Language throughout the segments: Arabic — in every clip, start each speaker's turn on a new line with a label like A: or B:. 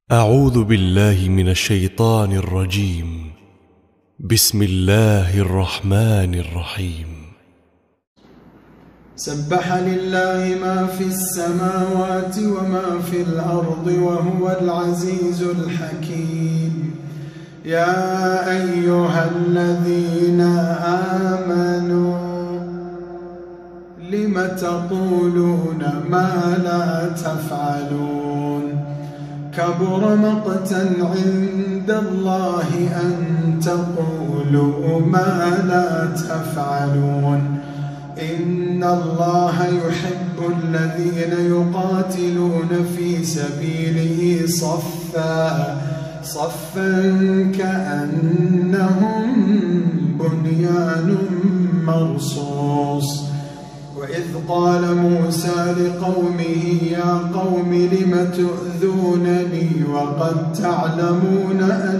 A: أعوذ بالله من الشيطان الرجيم. بسم الله الرحمن الرحيم.
B: سبح لله ما في السماوات وما في الأرض وهو العزيز الحكيم. يا أيها الذين آمنوا لم تقولون ما لا تفعلون كبر مقتا عند الله أن تقولوا ما لا تفعلون إن الله يحب الذين يقاتلون في سبيله صفا كأنهم بنيان مرصوص. وإذ قال موسى لقومه يا قوم لم تؤذونني وقد تعلمون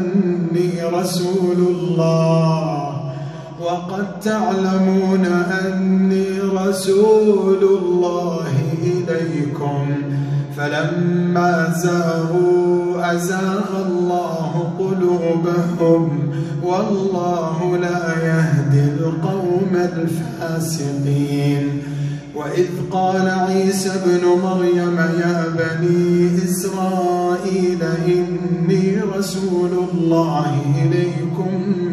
B: أني رسول الله إليكم فلما زاغوا أزاغ الله قلوبهم والله لا يهدي القوم الفاسقين. وإذ قال عيسى ابن مريم يا بني إسرائيل إني رسول الله إليكم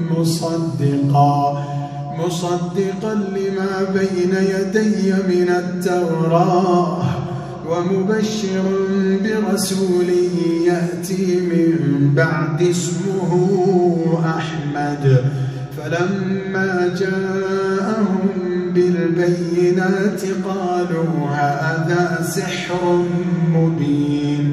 B: مصدقا لما بين يدي من التوراة ومبشر برسول يأتي من بعد اسمه أحمد. فلما جاءهم بالبينات قالوا هذا سحر مبين.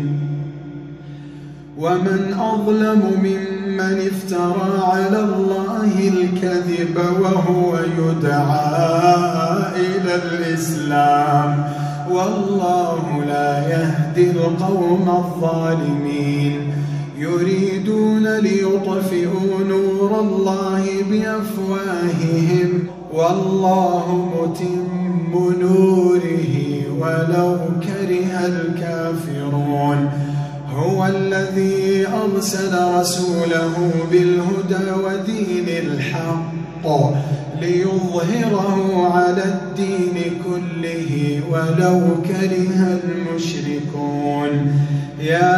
B: ومن أظلم ممن افترى على الله الكذب وهو يدعى إلى الإسلام والله لا يهدي القوم الظالمين. يريدون ليطفئوا نور الله بأفواههم والله متم نوره ولو كره الكافرون. هو الذي أرسل رسوله بالهدى ودين الحق ليظهره على الدين كله ولو كره المشركون. يا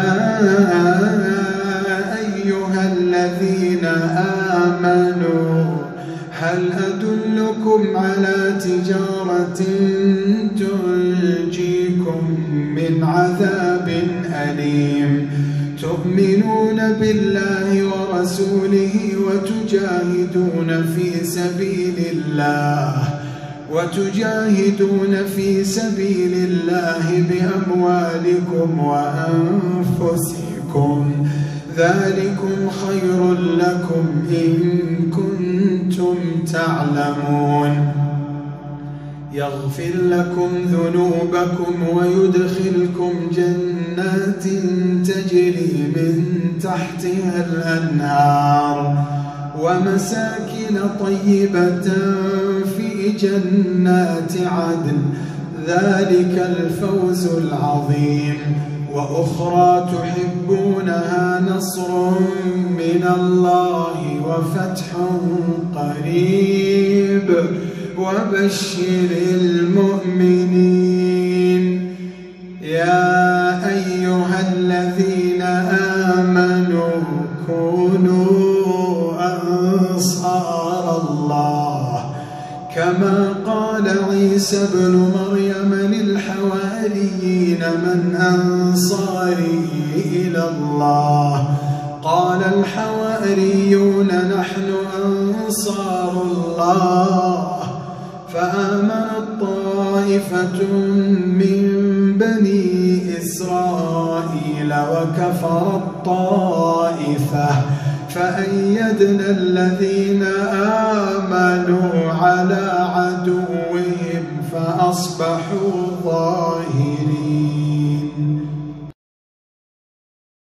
B: أيها الذين آمنوا هل أدلكم على تجارة تنجيكم من عذاب أليم تؤمنون بالله ورسوله وتجاهدون في سبيل الله بأموالكم وأنفسكم ذلكم خير لكم إن كنتم تعلمون. يغفر لكم ذنوبكم ويدخلكم جنات تجري من تحتها الأنهار ومساكن طيبة في جنات عدن ذلك الفوز العظيم. وأخرى تحبونها نصر من الله وفتح قريب وبشر المؤمنين. يا أيها الذين آمنوا كونوا أنصار الله كما قال عيسى ابن مريم للحواريين من أنصاري إلى الله قال الحواريون نحن أنصار الله. فآمنت طائفة من بني إسرائيل وكفرت طائفة فأيدنا الذين آمنوا على عدوهم فأصبحوا ظاهرين.